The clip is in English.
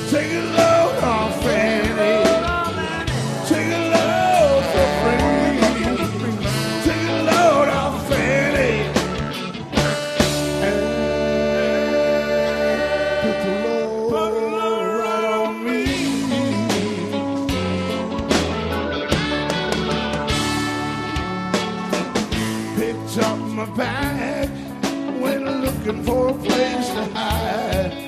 Take a load off Fanny. Take a load for free. Take a load off Fanny. And put the load right on me. Picked up my bag, went looking for a place to hide.